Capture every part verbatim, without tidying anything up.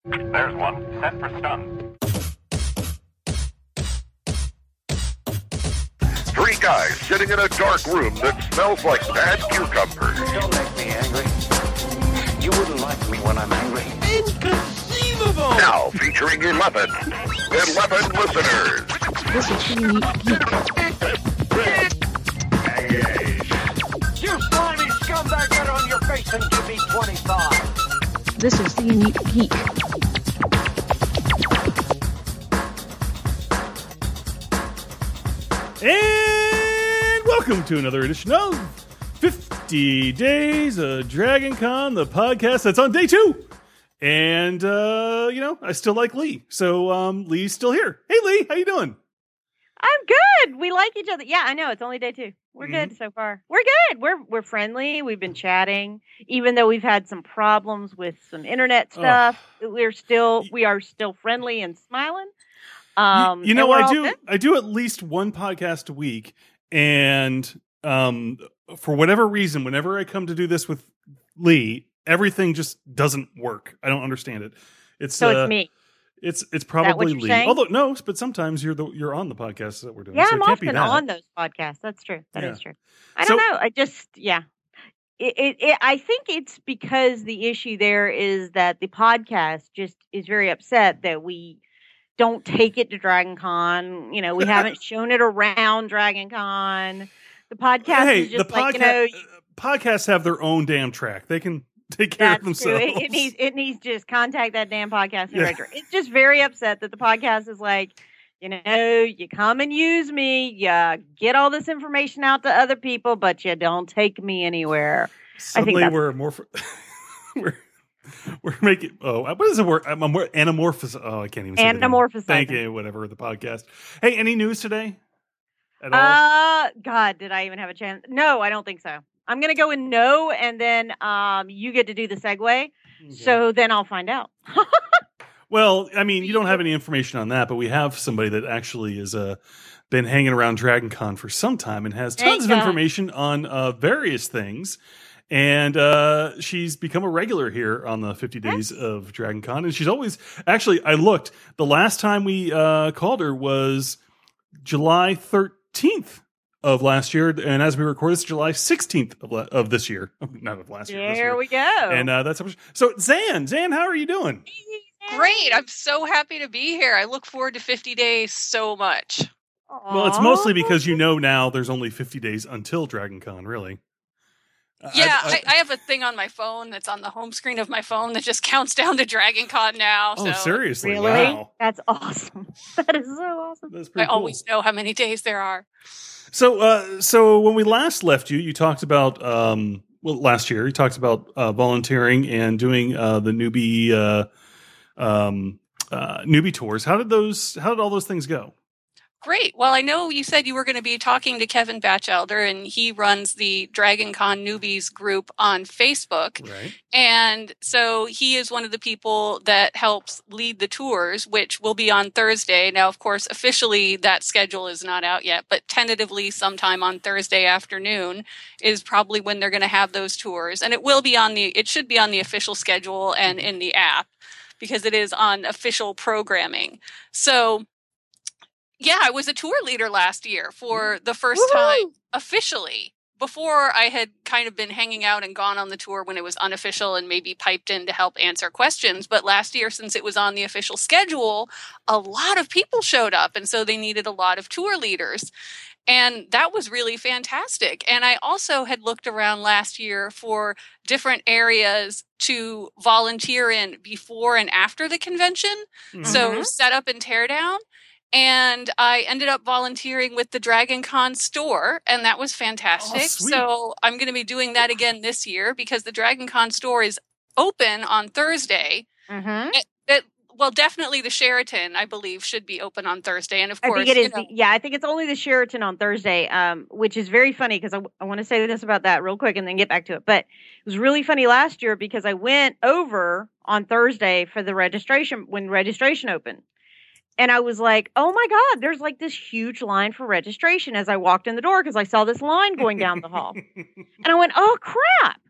There's one. Set for stun. Three guys sitting in a dark room that smells like bad cucumbers. Don't make me angry. You wouldn't like me when I'm angry. Inconceivable! Now featuring eleven. eleven listeners. This is the Unique Geek. You slimy scumbag, get on your face and give me twenty-five. This is the Unique Geek. And welcome to another edition of fifty Days of Dragon Con, the podcast that's on day two. And, uh, you know, I still like Lee. So, um, Lee's still here. Hey, Lee, how you doing? I'm good. We like each other. Yeah, I know. It's only day two. We're mm-hmm. good so far. We're good. We're we're friendly. We've been chatting, even though we've had some problems with some internet stuff. Oh. We're still we are still friendly and smiling. Um, you, you know, I do good. I do at least one podcast a week, and um, for whatever reason, whenever I come to do this with Lee, everything just doesn't work. I don't understand it. It's so uh, it's me. It's it's probably Lee. Saying? Although no, but sometimes you're the you're on the podcast that we're doing. Yeah, so I'm it can't often be that. on those podcasts. That's true. That yeah. is true. I so, don't know. I just yeah. It, it, it, I think it's because the issue there is that the podcast just is very upset that we don't take it to Dragon Con. You know, we haven't shown it around Dragon Con. The podcast hey, is just the like, podca- you know. Podcasts have their own damn track. They can take care That's of themselves. True. It, it needs it needs to just contact that damn podcast director. Yeah. It's just very upset that the podcast is like, you know, you come and use me, you get all this information out to other people, but you don't take me anywhere. Suddenly I think we're more we're we're making oh what is the word? I'm more anamorphous. Oh, I can't even say anamorphous. Thank you, whatever the podcast. Hey, any news today? At all? Uh God, did I even have a chance? No, I don't think so. I'm going to go in no, and then um, you get to do the segue. Okay. So then I'll find out. Well, I mean, you don't have any information on that, but we have somebody that actually has uh, been hanging around Dragon Con for some time and has tons Thank of God. information on uh, various things. And uh, she's become a regular here on the fifty Days yes. of Dragon Con. And she's always, actually, I looked, the last time we uh, called her was July thirteenth. Of last year, and as we record, it's July sixteenth of, la- of this year, not of last year. There year. we go. And uh, that's how much. So, Zan, Zan, how are you doing? Great! I'm so happy to be here. I look forward to fifty days so much. Aww. Well, it's mostly because you know now there's only fifty days until Dragon Con, really. Yeah, I, I, I, I have a thing on my phone that's on the home screen of my phone that just counts down to Dragon Con now. Oh, so. seriously? Really? Wow. That's awesome. That is so awesome. That's I pretty cool. always know how many days there are. So, uh, so when we last left you, you talked about um, well, last year you talked about uh, volunteering and doing uh, the newbie uh, um, uh, newbie tours. How did those? How did all those things go? Great. Well, I know you said you were going to be talking to Kevin Batchelder, and he runs the Dragon Con Newbies group on Facebook. Right. And so he is one of the people that helps lead the tours, which will be on Thursday. Now, of course, officially that schedule is not out yet, but tentatively sometime on Thursday afternoon is probably when they're going to have those tours. And it will be on the, it should be on the official schedule and in the app because it is on official programming. So, yeah, I was a tour leader last year for the first Woo-hoo! time officially. Before I had kind of been hanging out and gone on the tour when it was unofficial and maybe piped in to help answer questions. But last year, since it was on the official schedule, a lot of people showed up. And so they needed a lot of tour leaders. And that was really fantastic. And I also had looked around last year for different areas to volunteer in before and after the convention. Mm-hmm. So set up and tear down. And I ended up volunteering with the Dragon Con store, and that was fantastic. Oh, sweet. So I'm going to be doing that again this year because the Dragon Con store is open on Thursday. Mm-hmm. It, it, well, definitely the Sheraton, I believe, should be open on Thursday. And of course, I think it is. you know, the, yeah, I think it's only the Sheraton on Thursday, um, which is very funny because I, I want to say this about that real quick and then get back to it. But it was really funny last year because I went over on Thursday for the registration when registration opened. And I was like, oh my God, there's like this huge line for registration as I walked in the door because I saw this line going down the hall. And I went, oh crap.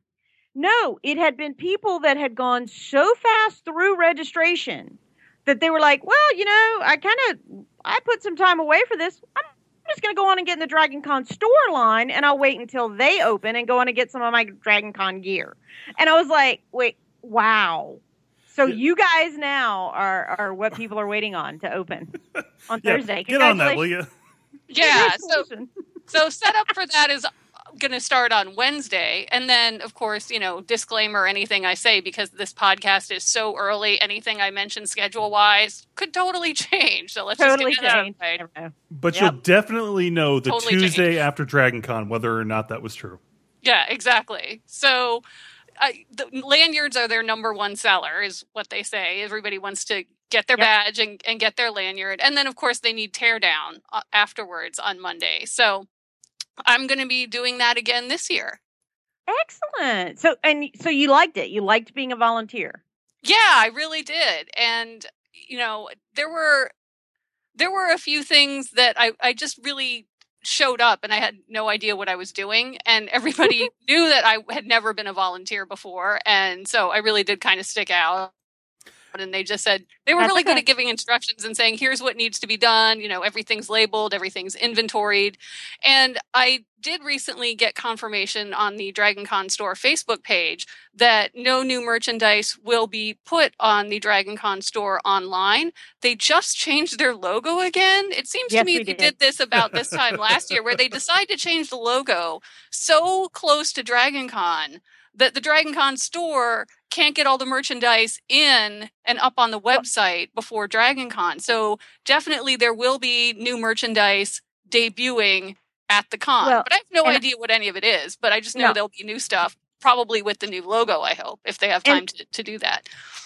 No, it had been people that had gone so fast through registration that they were like, well, you know, I kind of, I put some time away for this. I'm just going to go on and get in the Dragon Con store line, and I'll wait until they open and go on and get some of my Dragon Con gear. And I was like, wait, wow. So Yeah. you guys now are, are what people are waiting on to open on Yeah, Thursday. get on that, will you? Yeah. So, Congratulations. so setup for that is going to start on Wednesday. And then, of course, you know, disclaimer, anything I say, because this podcast is so early, anything I mention schedule-wise could totally change. So let's Totally just get that out change. of the way. Never know. But Yep. you'll definitely know the Totally Tuesday change. after Dragon Con whether or not that was true. Yeah, exactly. So I, the lanyards are their number one seller, is what they say. Everybody wants to get their Yep. badge and, and get their lanyard. And then, of course, they need teardown uh, afterwards on Monday. So I'm going to be doing that again this year. Excellent. So, and so you liked it. You liked being a volunteer. Yeah, I really did. And, you know, there were there were a few things that I, I just really showed up and I had no idea what I was doing. And everybody knew that I had never been a volunteer before. And so I really did kind of stick out. And they just said they were That's really good okay. at giving instructions and saying, here's what needs to be done. You know, everything's labeled, everything's inventoried. And I did recently get confirmation on the Dragon Con store Facebook page that no new merchandise will be put on the Dragon Con store online. They just changed their logo again. It seems Yes, to me we they did. did this about this time last year, where they decided to change the logo so close to Dragon Con that the Dragon Con store can't get all the merchandise in and up on the website before Dragon Con. So definitely there will be new merchandise debuting at the con. Well, but I have no and- idea what any of it is. But I just know No. there'll be new stuff, probably with the new logo, I hope, if they have time And- to, to do that.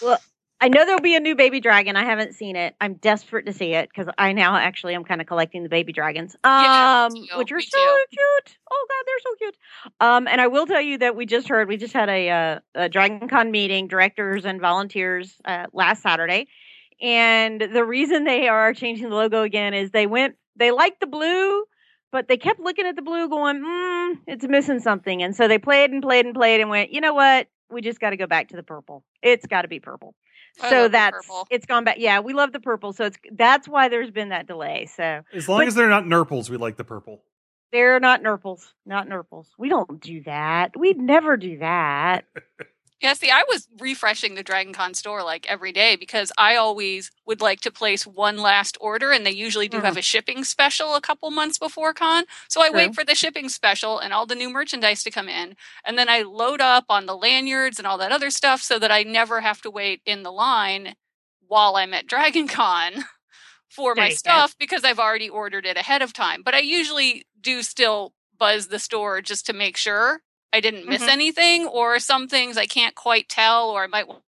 I know there'll be a new baby dragon. I haven't seen it. I'm desperate to see it because I now actually am kind of collecting the baby dragons, Yeah, um, me too. which are Me so too. cute. Oh God, they're so cute. Um, and I will tell you that we just heard we just had a, uh, a Dragon Con meeting, directors and volunteers uh, last Saturday, and the reason they are changing the logo again is they went they liked the blue. But they kept looking at the blue going, mm, it's missing something. And so they played and played and played and went, you know what? We just got to go back to the purple. It's got to be purple. I So love the that's, purple. it's gone back. Yeah, we love the purple. So it's, that's why there's been that delay. So As long But- as they're not Nurples, we like the purple. they're not Nurples, not Nurples. We don't do that. We'd never do that. Yeah, see, I was refreshing the Dragon Con store like every day because I always would like to place one last order, and they usually do Mhm. have a shipping special a couple months before con. So I True. wait for the shipping special and all the new merchandise to come in, and then I load up on the lanyards and all that other stuff so that I never have to wait in the line while I'm at Dragon Con for There my you go. stuff because I've already ordered it ahead of time. But I usually do still buzz the store just to make sure I didn't miss Mhm. anything, or some things I can't quite tell, or I might want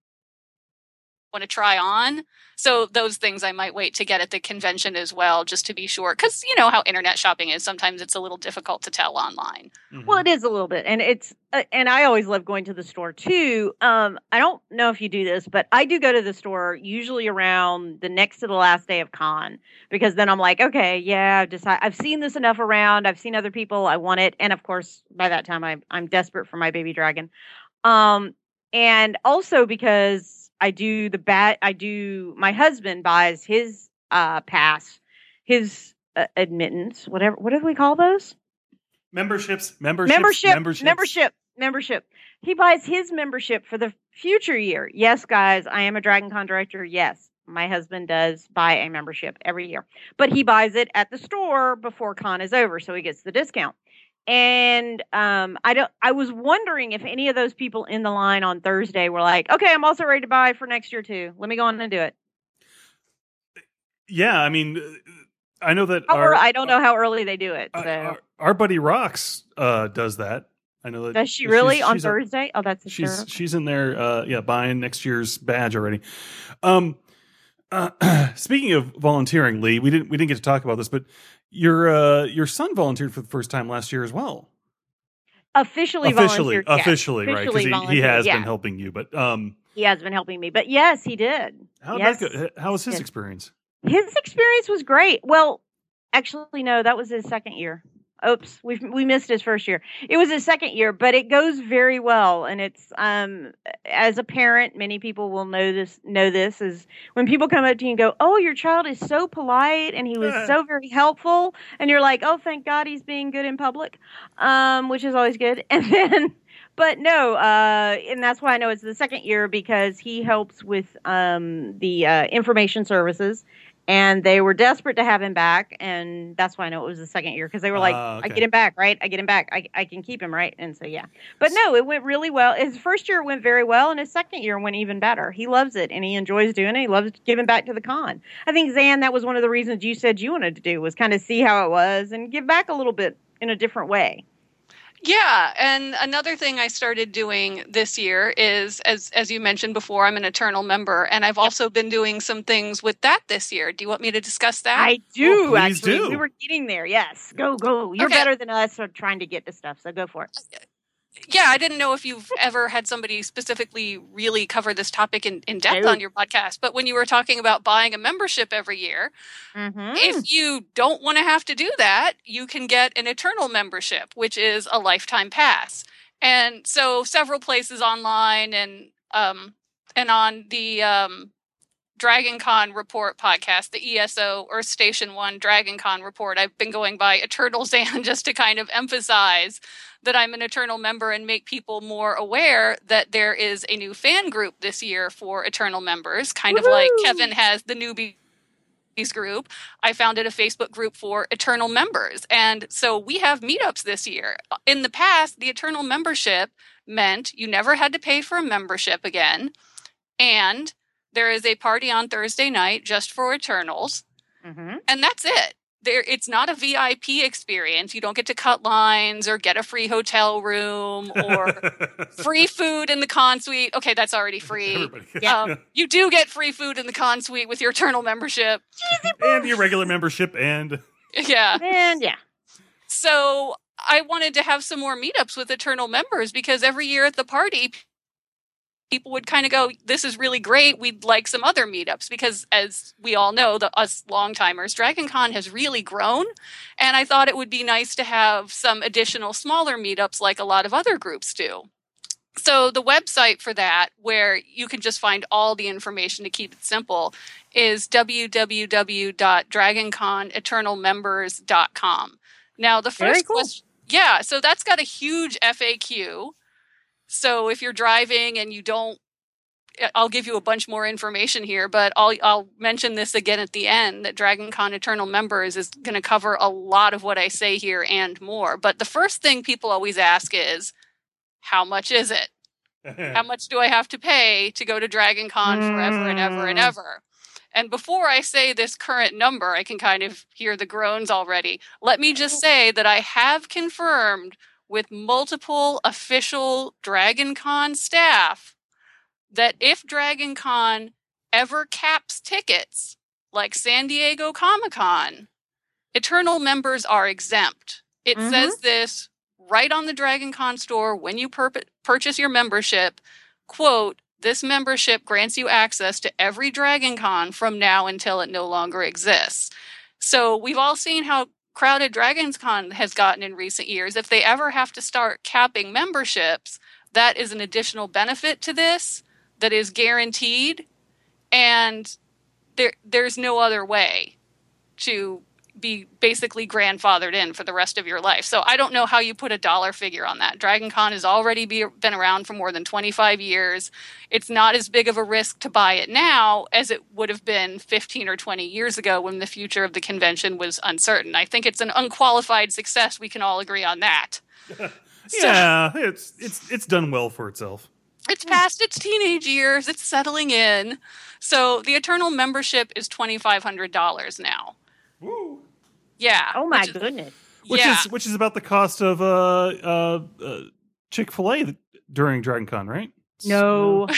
to try on. So those things I might wait to get at the convention as well, just to be sure. Because you know how internet shopping is. Sometimes it's a little difficult to tell online. Mhm. Well, it is a little bit, and it's uh, and I always love going to the store too. Um, I don't know if you do this, but I do go to the store usually around the next to the last day of con because then I'm like, okay, yeah, I've decided, I've seen this enough around. I've seen other people. I want it, and of course, by that time, I'm I'm desperate for my baby dragon. Um, and also because I do the bat, I do. My husband buys his uh pass, his uh, admittance, whatever. What do we call those? Memberships, memberships, membership, memberships. membership, membership. He buys his membership for the future year. Yes, guys, I am a Dragon Con director. Yes, my husband does buy a membership every year, but he buys it at the store before con is over, so he gets the discount. And um, I don't. I was wondering if any of those people in the line on Thursday were like, "Okay, I'm also ready to buy for next year too. Let me go on and do it." Yeah, I mean, I know that How our, ear- I don't know how early they do it. uh, So our, our buddy Rox uh, does that. I know that. does she really she's- on she's a- Thursday? Oh, that's a She's sure. she's in there, uh, yeah, buying next year's badge already. Um, uh, speaking of volunteering, Lee, we didn't we didn't get to talk about this, but your uh, your son volunteered for the first time last year as well. Officially, Officially, volunteered, yes. officially, right? Because Officially he, he volunteered, has yeah. been helping you, but um, He has been helping me, but yes, he did. how did yes. that go? How was his Yes. experience? His experience was great. Well, actually, no, that was his second year. Oops, we we missed his first year. It was his second year, but it goes very well. And it's um as a parent, many people will know this. Know this is when people come up to you and go, "Oh, your child is so polite, and he was so very helpful," and you're like, "Oh, thank God he's being good in public," um, which is always good. And then, but no, uh, and that's why I know it's the second year because he helps with um the uh, information services. And they were desperate to have him back, and that's why I know it was the second year, because they were like, Uh, okay. I get him back, right? I get him back. I, I can keep him, right? And so, yeah. But no, it went really well. His first year went very well, and his second year went even better. He loves it, and he enjoys doing it. He loves giving back to the con. I think, Zan, that was one of the reasons you said you wanted to do, was kind of see how it was and give back a little bit in a different way. Yeah, and another thing I started doing this year is, as as you mentioned before, I'm an Eternal member, and I've also been doing some things with that this year. Do you want me to discuss that? I do, Oh, please actually. do. We were getting there. Yes. Go, go. You're Okay. better than us for trying to get to stuff, so go for it. Yeah, I didn't know if you've ever had somebody specifically really cover this topic in, in depth No. on your podcast, but when you were talking about buying a membership every year, Mm-hmm. if you don't want to have to do that, you can get an Eternal membership, which is a lifetime pass. And so several places online and um, and on the um, Dragon Con Report podcast, the E S O or Station One Dragon Con Report, I've been going by Eternal Zan just to kind of emphasize that I'm an Eternal member and make people more aware that there is a new fan group this year for Eternal members, kind of like Kevin has the newbies group. I founded a Facebook group for Eternal members. And so we have meetups this year. In the past, the Eternal membership meant you never had to pay for a membership again. And there is a party on Thursday night just for Eternals. Mm-hmm. And that's it. There, it's not a V I P experience. You don't get to cut lines or get a free hotel room or free food in the con suite. Okay, that's already free. Everybody. Um, you do get free food in the con suite with your Eternal membership. And your regular membership, and Yeah. And yeah. So I wanted to have some more meetups with Eternal members because every year at the party, people would kind of go, this is really great. We'd like some other meetups because, as we all know, the us long-timers, Dragon Con has really grown. And I thought it would be nice to have some additional smaller meetups like a lot of other groups do. So the website for that, where you can just find all the information to keep it simple, is w w w dot dragon con eternal members dot com. Now, the Very first cool. question, yeah, so that's got a huge F A Q. So if you're driving and you don't, I'll give you a bunch more information here, but I'll I'll mention this again at the end, that Dragon Con Eternal Members is going to cover a lot of what I say here and more. But the first thing people always ask is, how much is it? How much do I have to pay to go to Dragon Con forever and ever and ever? And before I say this current number, I can kind of hear the groans already. Let me just say that I have confirmed with multiple official Dragon Con staff that if Dragon Con ever caps tickets, like San Diego Comic-Con, Eternal members are exempt. It Mhm. says this right on the Dragon Con store when you pur- purchase your membership, quote, this membership grants you access to every Dragon Con from now until it no longer exists. So we've all seen how crowded Dragon Con has gotten in recent years. If they ever have to start capping memberships, that is an additional benefit to this that is guaranteed, and there there's no other way to be basically grandfathered in for the rest of your life. So I don't know how you put a dollar figure on that. Dragon Con has already be, been around for more than twenty-five years. It's not as big of a risk to buy it now as it would have been fifteen or twenty years ago when the future of the convention was uncertain. I think it's an unqualified success. We can all agree on that. yeah, it's it's it's done well for itself. It's past its teenage years. It's settling in. So the Eternal membership is twenty-five hundred dollars now. Woo. Yeah. Oh my which is- goodness. Which yeah. is which is about the cost of uh uh, uh Chick-fil-A during Dragon Con, right? No.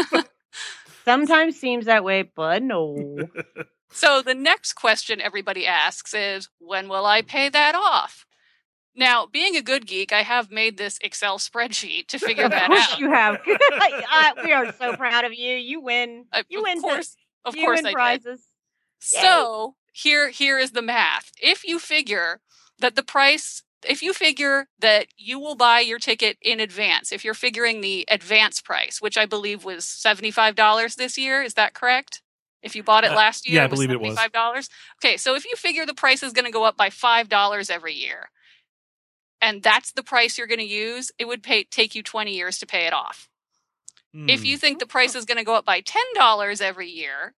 Sometimes seems that way, but no. So the next question everybody asks is, when will I pay that off? Now, being a good geek, I have made this Excel spreadsheet to figure Of that course out. you have. uh, we are so proud of you. You win. I- You of win. course, of you course win I did. prizes. Yay. So here, here is the math. If you figure that the price if you figure that you will buy your ticket in advance, if you're figuring the advance price, which I believe was seventy-five dollars this year, is that correct? If you bought it Uh, last year, yeah, I it was believe it was. seventy-five dollars. Okay, so if you figure the price is going to go up by five dollars every year, and that's the price you're going to use, it would pay, take you twenty years to pay it off. If Hmm. you think the price is going to go up by ten dollars every year,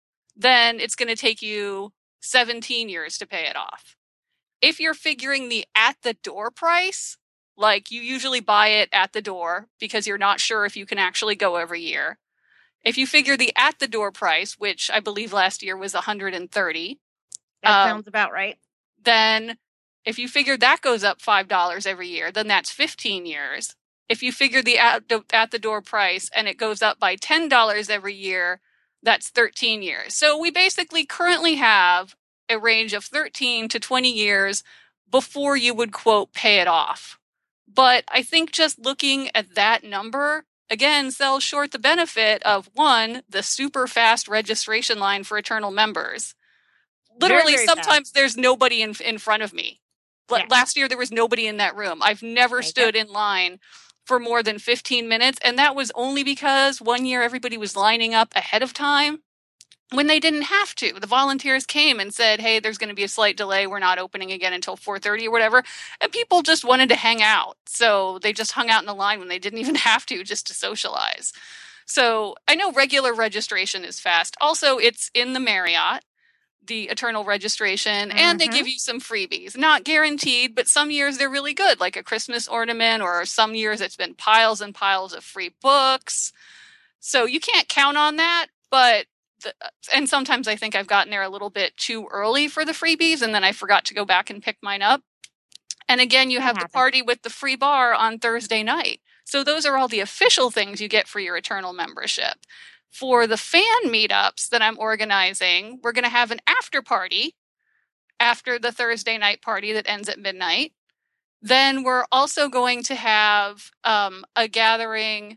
then it's going to take you seventeen years to pay it off. If you're figuring the at the door price, like you usually buy it at the door because you're not sure if you can actually go every year. If you figure the at the door price, which I believe last year was one hundred thirty, That um, sounds about right. then if you figure that goes up five dollars every year, then that's fifteen years. If you figure the at the, at the door price and it goes up by ten dollars every year, that's thirteen years. So we basically currently have a range of thirteen to twenty years before you would, quote, pay it off. But I think just looking at that number, again, sells short the benefit of, one, the super fast registration line for Eternal members. Literally, Very, very sometimes there's nobody in in front of me. L- Yeah. Last year, there was nobody in that room. I've never There you stood in line for more than fifteen minutes. And that was only because one year everybody was lining up ahead of time when they didn't have to. The volunteers came and said, hey, there's going to be a slight delay. We're not opening again until four thirty or whatever. And people just wanted to hang out. So they just hung out in the line when they didn't even have to, just to socialize. So I know regular registration is fast. Also, it's in the Marriott, the Eternal registration, and they Mhm. give you some freebies. Not guaranteed, but some years they're really good, like a Christmas ornament, or some years it's been piles and piles of free books. So you can't count on that, but the, and sometimes I think I've gotten there a little bit too early for the freebies, and then I forgot to go back and pick mine up. And again, you That have the happens. party with the free bar on Thursday night. So those are all the official things you get for your Eternal membership. For the fan meetups that I'm organizing, we're going to have an after party after the Thursday night party that ends at midnight. Then we're also going to have um, a gathering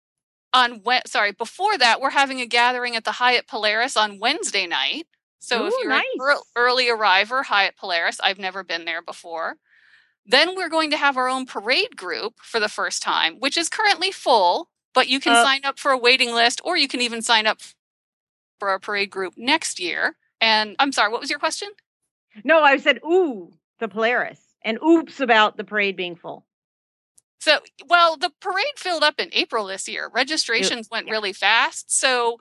on, we- sorry, before that, we're having a gathering at the Hyatt Polaris on Wednesday night. So if Ooh, you're an nice. ear- early arriver, Hyatt Polaris, I've never been there before. Then we're going to have our own parade group for the first time, which is currently full, but you can Uh, sign up for a waiting list, or you can even sign up for a parade group next year. And I'm sorry, what was your question? No, I said, ooh, the Polaris. And oops about the parade being full. So, well, the parade filled up in April this year. Registrations went yeah. really fast. So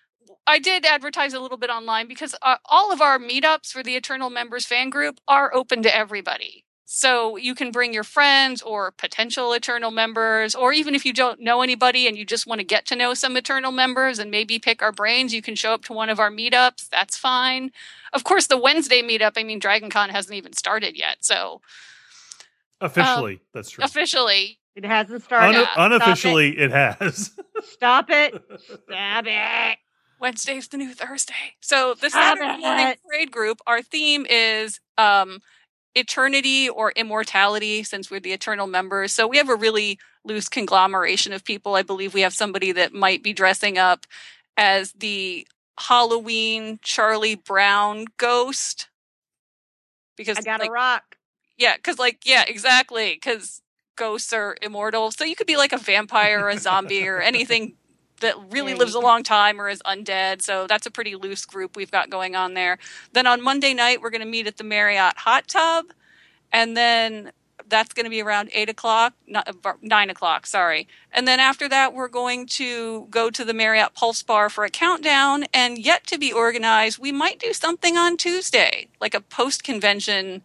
I did advertise a little bit online because uh, all of our meetups for the Eternal Members fan group are open to everybody. So you can bring your friends or potential Eternal members, or even if you don't know anybody and you just want to get to know some Eternal members and maybe pick our brains, you can show up to one of our meetups. That's fine. Of course, the Wednesday meetup, I mean, DragonCon hasn't even started yet. So Officially, that's true. officially, It hasn't started. Un- yeah, Stop unofficially, it has. it. Stop it. Stop it. Wednesday's the new Thursday. So the Stop Saturday it. morning parade group, our theme is um, eternity or immortality, since we're the Eternal members. So we have a really loose conglomeration of people. I believe we have somebody that might be dressing up as the Halloween Charlie Brown ghost. Because I got like, a rock. yeah, because like, yeah, exactly. Because ghosts are immortal. So you could be like a vampire or a zombie or anything that really There lives you a long time or is undead. So that's a pretty loose group we've got going on there. Then on Monday night, we're going to meet at the Marriott Hot Tub. And then that's going to be around eight o'clock, not, nine o'clock, sorry. And then after that, we're going to go to the Marriott Pulse Bar for a countdown. And yet to be organized, we might do something on Tuesday, like a post-convention,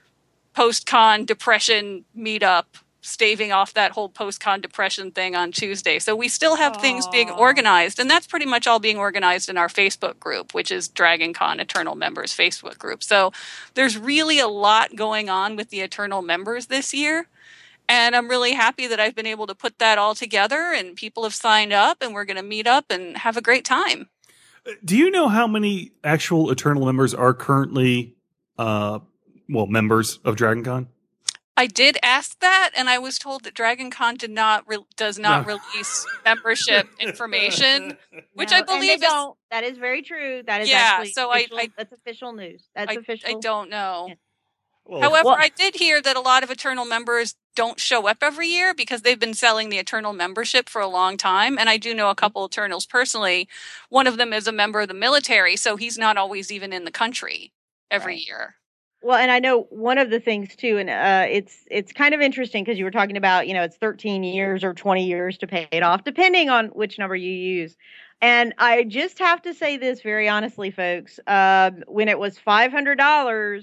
post-con depression meetup, staving off that whole post-con depression thing on Tuesday. So we still have Aww. things being organized, and that's pretty much all being organized in our Facebook group, which is DragonCon Eternal Members Facebook group. So there's really a lot going on with the Eternal Members this year, and I'm really happy that I've been able to put that all together, and people have signed up, and we're going to meet up and have a great time. Do you know how many actual Eternal members are currently, uh, well, members of DragonCon? I did ask that, and I was told that DragonCon did not re- does not No. release membership information, which No, I and they believe is. don't. That is very true. That is Yeah, actually so I- official, I- that's official news. That's I, official. I don't know. Yeah. Well, However, Well- I did hear that a lot of Eternal members don't show up every year because they've been selling the Eternal membership for a long time. And I do know a couple Eternals personally. One of them is a member of the military, so he's not always even in the country every Right. year. Well, and I know one of the things too, and uh, it's it's kind of interesting because you were talking about, you know, it's thirteen years or twenty years to pay it off, depending on which number you use. And I just have to say this very honestly, folks. Um, when it was five hundred dollars,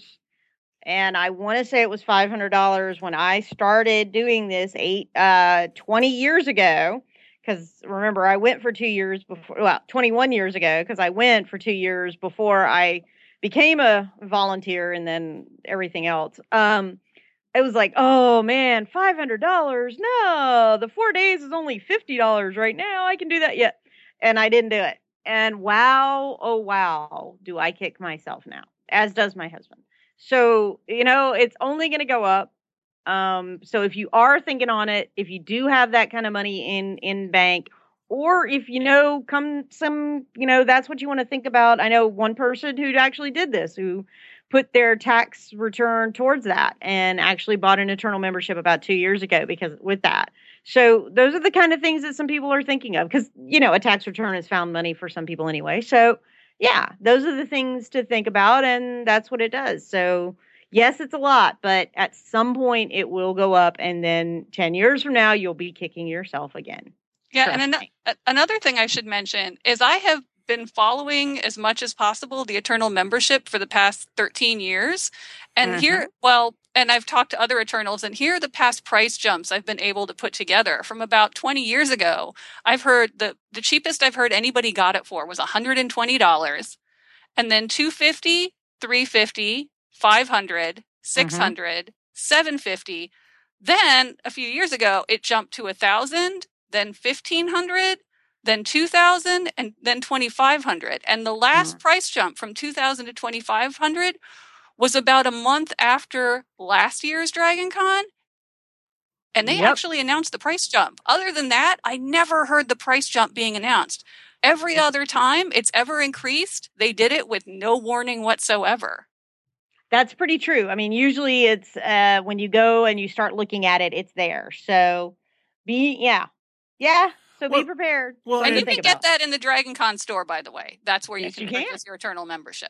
and I want to say it was five hundred dollars when I started doing this eight, uh, twenty years ago. Because remember, I went for two years before, well, twenty-one years ago, because I went for two years before I became a volunteer and then everything else. Um, it was like, oh man, five hundred dollars. No, the four days is only fifty dollars right now. I can do that yet. And I didn't do it. And wow, oh wow, do I kick myself now, as does my husband. So, you know, it's only going to go up. Um, so if you are thinking on it, if you do have that kind of money in, in bank, or if you know, come some, you know, that's what you want to think about. I know one person who actually did this, who put their tax return towards that and actually bought an Eternal membership about two years ago because with that. So those are the kind of things that some people are thinking of because, you know, a tax return is found money for some people anyway. So yeah, those are the things to think about. And that's what it does. So yes, it's a lot, but at some point it will go up. And then ten years from now, you'll be kicking yourself again. Yeah, Trust and an- me. a- another thing I should mention is I have been following as much as possible the Eternal membership for the past thirteen years. And Mhm. here, well, and I've talked to other Eternals, and here are the past price jumps I've been able to put together from about twenty years ago. I've heard the, the cheapest I've heard anybody got it for was one hundred twenty dollars, and then two hundred fifty dollars, three hundred fifty dollars, five hundred dollars, six hundred dollars, seven hundred fifty dollars. Then a few years ago, it jumped to one thousand dollars, then fifteen hundred dollars, then two thousand dollars, and then twenty-five hundred dollars. And the last Mm. price jump from two thousand dollars to twenty-five hundred dollars was about a month after last year's Dragon Con. And they Yep. actually announced the price jump. Other than that, I never heard the price jump being announced. Every other time it's ever increased, they did it with no warning whatsoever. That's pretty true. I mean, usually it's uh, when you go and you start looking at it, it's there. So be, yeah. Yeah. So Well- be prepared. well, And and- you can get that in the Dragon Con store, by the way. That's where you Yes, can you can. purchase your Eternal membership.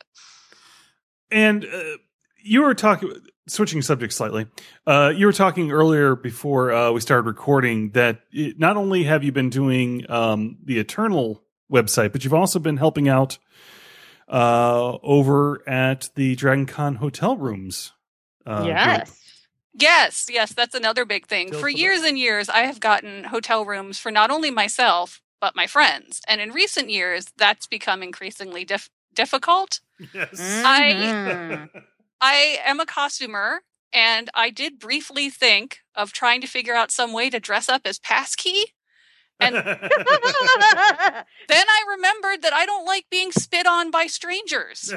And uh, you were talking, switching subjects slightly. Uh, you were talking earlier before uh, we started recording that it, not only have you been doing um, the Eternal website, but you've also been helping out uh, over at the Dragon Con hotel rooms. Uh, Yes. group. Yes, yes, that's another big thing. Tell For us about- years and years, I have gotten hotel rooms for not only myself, but my friends. And in recent years, that's become increasingly dif- difficult. Yes. Mhm. I am a costumer, and I did briefly think of trying to figure out some way to dress up as Passkey. And then I remembered that I don't like being spit on by strangers.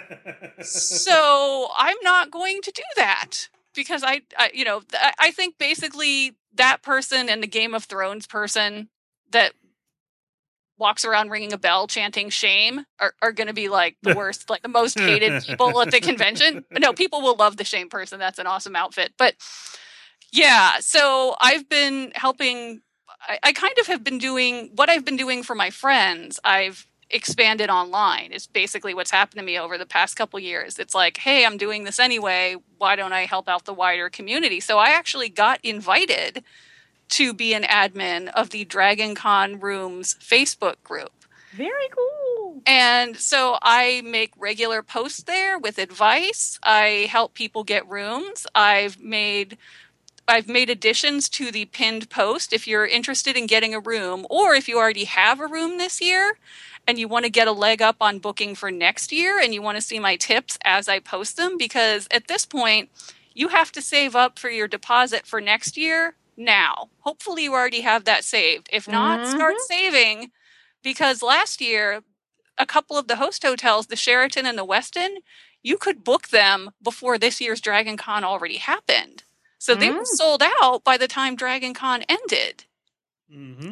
So I'm not going to do that because I, I you know, th- I think basically that person and the Game of Thrones person that walks around ringing a bell chanting shame are, are going to be like the worst, like the most hated people at the convention. But no, people will love the shame person. That's an awesome outfit. But yeah, so I've been helping. I, I kind of have been doing what I've been doing for my friends. I've expanded online is basically what's happened to me over the past couple years. It's like, hey, I'm doing this anyway. Why don't I help out the wider community? So I actually got invited to be an admin of the Dragon Con Rooms Facebook group. Very cool. And so I make regular posts there with advice. I help people get rooms. I've made I've made additions to the pinned post if you're interested in getting a room, or if you already have a room this year and you want to get a leg up on booking for next year and you want to see my tips as I post them, because at this point you have to save up for your deposit for next year now. Hopefully you already have that saved. If not, Mhm. start saving, because last year a couple of the host hotels, the Sheraton and the Westin, you could book them before this year's Dragon Con already happened. So they were Mm. sold out by the time Dragon Con ended. Mm-hmm.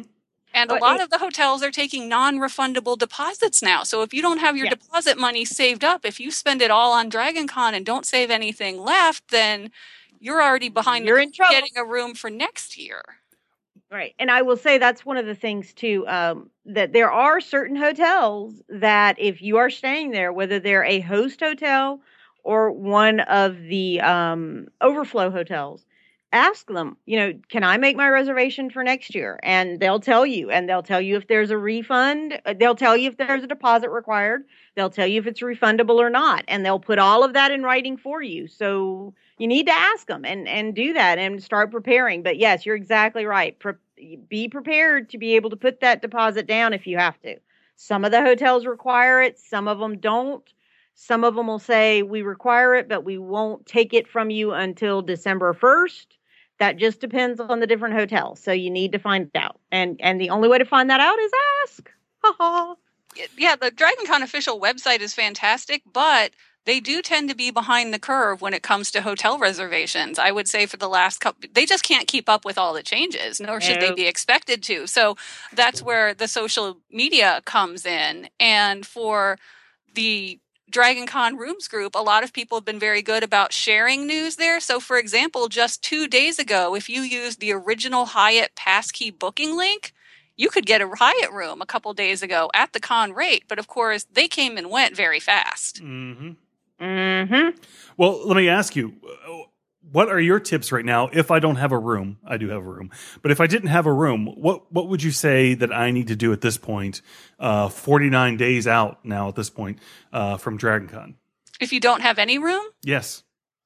And a But lot it- of the hotels are taking non-refundable deposits now. So if you don't have your Yeah. deposit money saved up, if you spend it all on Dragon Con and don't save anything left, then you're already behind You're the in curve trouble. getting a room for next year. Right. And I will say that's one of the things too, um, that there are certain hotels that if you are staying there, whether they're a host hotel or one of the um, overflow hotels, ask them, you know, can I make my reservation for next year? And they'll tell you, and they'll tell you if there's a refund. uh, They'll tell you if there's a deposit required. They'll tell you if it's refundable or not. And they'll put all of that in writing for you. So you need to ask them and, and do that and start preparing. But yes, you're exactly right. Pre- be prepared to be able to put that deposit down if you have to. Some of the hotels require it. Some of them don't. Some of them will say we require it, but we won't take it from you until December first. That just depends on the different hotels. So you need to find out. And and the only way to find that out is ask. Ha ha. Yeah, the Dragon Con official website is fantastic, but they do tend to be behind the curve when it comes to hotel reservations. I would say for the last couple, they just can't keep up with all the changes, nor should they Nope. be expected to. So that's where the social media comes in. And for the Dragon Con Rooms group, a lot of people have been very good about sharing news there. So for example, just two days ago, if you used the original Hyatt passkey booking link, you could get a Hyatt room a couple days ago at the con rate. But of course, they came and went very fast. Mm-hmm. Mm-hmm. Well, let me ask you, uh, what are your tips right now? If I don't have a room, I do have a room, but if I didn't have a room, what what would you say that I need to do at this point? Uh, forty-nine days out now at this point uh, from Dragon Con. If you don't have any room, Yes.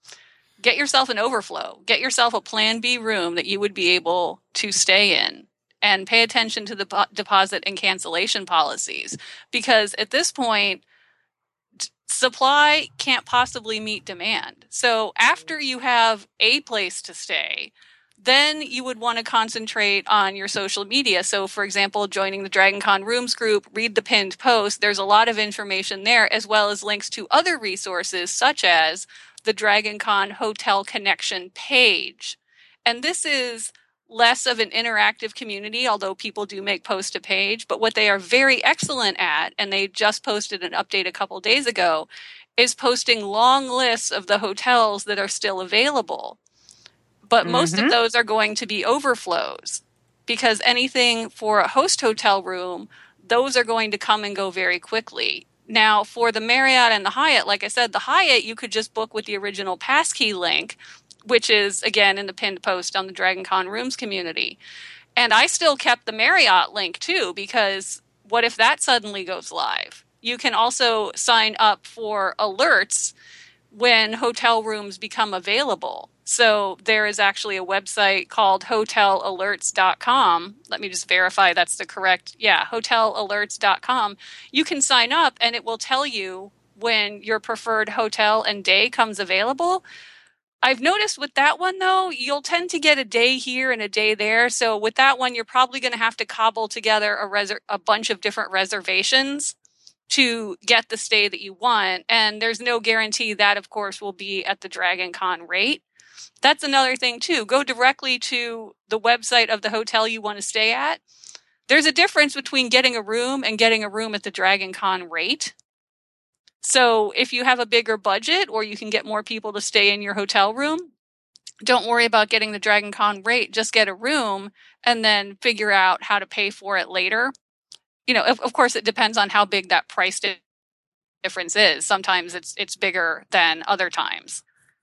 get yourself an overflow. Get yourself a Plan B room that you would be able to stay in. And pay attention to the po- deposit and cancellation policies. Because at this point, t- supply can't possibly meet demand. So after you have a place to stay, then you would want to concentrate on your social media. So for example, joining the Dragon Con Rooms group, read the pinned post. There's a lot of information there, as well as links to other resources such as the Dragon Con Hotel Connection page. And this is less of an interactive community, although people do make post to page. But what they are very excellent at, and they just posted an update a couple days ago, is posting long lists of the hotels that are still available. But most of Mhm. those are going to be overflows, because anything for a host hotel room, those are going to come and go very quickly. Now, for the Marriott and the Hyatt, like I said, the Hyatt, you could just book with the original passkey link, which is, again, in the pinned post on the Dragon Con Rooms community. And I still kept the Marriott link, too, because what if that suddenly goes live? You can also sign up for alerts when hotel rooms become available. So there is actually a website called hotel alerts dot com. Let me just verify that's the correct, yeah, hotel alerts dot com. You can sign up and it will tell you when your preferred hotel and day comes available. I've noticed with that one, though, you'll tend to get a day here and a day there. So with that one, you're probably going to have to cobble together a, reser- a bunch of different reservations to get the stay that you want. And there's no guarantee that, of course, will be at the Dragon Con rate. That's another thing, too. Go directly to the website of the hotel you want to stay at. There's a difference between getting a room and getting a room at the Dragon Con rate. So if you have a bigger budget or you can get more people to stay in your hotel room, don't worry about getting the Dragon Con rate. Just get a room and then figure out how to pay for it later. You know, of, of course, it depends on how big that price di- difference is. Sometimes it's it's bigger than other times.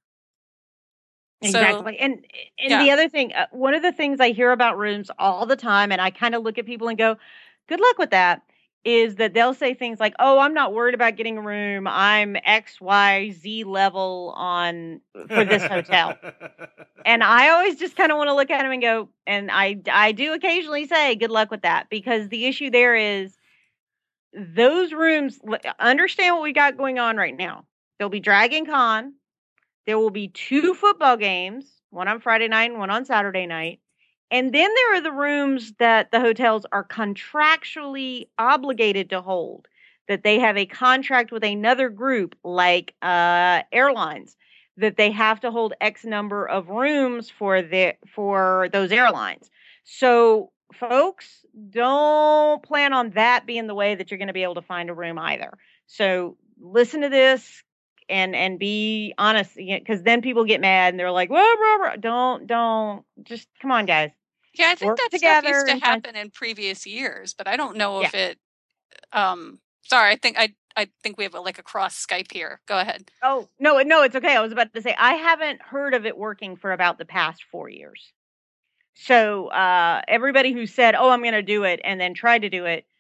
Exactly. So, and and yeah. the other thing, uh, one of the things I hear about rooms all the time, and I kind of look at people and go, good luck with that, is that they'll say things like, oh, I'm not worried about getting a room. I'm X, Y, Z level on for this hotel. And I always just kind of want to look at them and go, and I, I do occasionally say good luck with that, because the issue there is those rooms, understand what we got going on right now. There'll be Dragon Con. There will be two football games, one on Friday night and one on Saturday night. And then there are the rooms that the hotels are contractually obligated to hold, that they have a contract with another group like uh, airlines, that they have to hold X number of rooms for the for those airlines. So folks, don't plan on that being the way that you're going to be able to find a room either. So listen to this and and be honest, because then people get mad and they're like, well, blah, blah. don't, don't, just come on, guys. Yeah, I think Work that together stuff used to and find- happen in previous years, but I don't know if Yeah. it. Um, sorry, I think I I think we have a, like a cross Skype here. Go ahead. Oh, no, no, it's okay. I was about to say, I haven't heard of it working for about the past four years. So uh, everybody who said, oh, I'm going to do it and then tried to do it,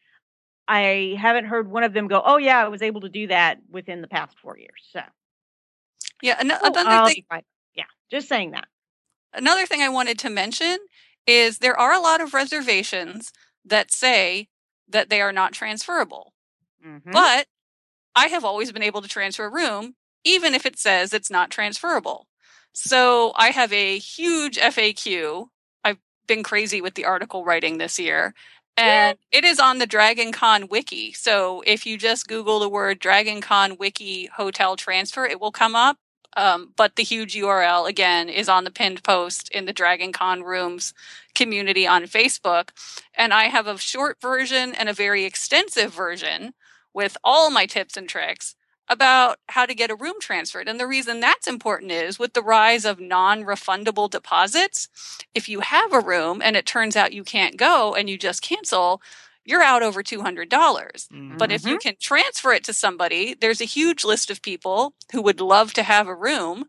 I haven't heard one of them go, oh, yeah, I was able to do that within the past four years. So, Yeah, an- oh, another I'll thing. be fine. Yeah, just saying that. Another thing I wanted to mention is there are a lot of reservations that say that they are not transferable. Mhm. But I have always been able to transfer a room, even if it says it's not transferable. So I have a huge F A Q. I've been crazy with the article writing this year. And it is on the Dragon Con wiki. So if you just Google the word Dragon Con wiki hotel transfer, it will come up. Um, but the huge U R L, again, is on the pinned post in the Dragon Con Rooms community on Facebook. And I have a short version and a very extensive version with all my tips and tricks about how to get a room transferred. And the reason that's important is with the rise of non-refundable deposits, if you have a room and it turns out you can't go and you just cancel, you're out over two hundred dollars. Mhm. But if you can transfer it to somebody, there's a huge list of people who would love to have a room.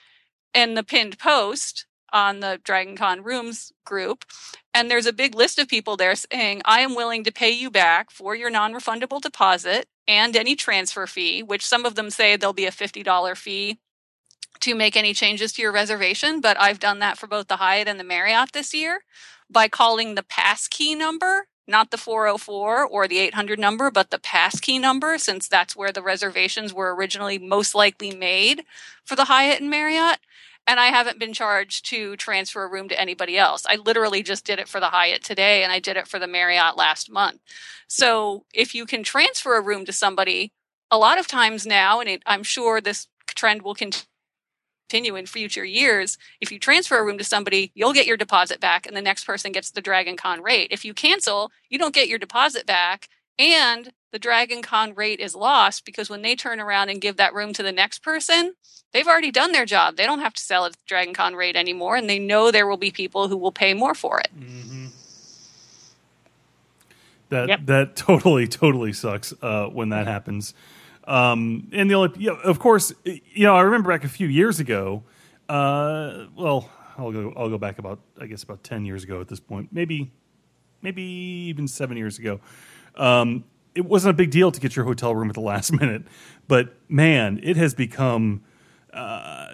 In the pinned post on the Dragon Con Rooms group, and there's a big list of people there saying, I am willing to pay you back for your non-refundable deposit and any transfer fee, which some of them say there'll be a fifty dollars fee to make any changes to your reservation. But I've done that for both the Hyatt and the Marriott this year by calling the passkey number, not the four oh four or the eight hundred number, but the passkey number, since that's where the reservations were originally most likely made for the Hyatt and Marriott. And I haven't been charged to transfer a room to anybody else. I literally just did it for the Hyatt today, and I did it for the Marriott last month. So if you can transfer a room to somebody, a lot of times now, and it, I'm sure this trend will continue in future years, if you transfer a room to somebody, you'll get your deposit back, and the next person gets the Dragon Con rate. If you cancel, you don't get your deposit back, and the Dragon Con rate is lost because when they turn around and give that room to the next person, they've already done their job. They don't have to sell at the Dragon Con rate anymore, and they know there will be people who will pay more for it. Mm-hmm. That Yep. that totally totally sucks uh, when that happens. Um, and the only, you know, of course, you know, I remember back a few years ago. Uh, well, I'll go I'll go back about I guess about ten years ago at this point, maybe maybe even seven years ago. Um, it wasn't a big deal to get your hotel room at the last minute, but man, it has become. Uh,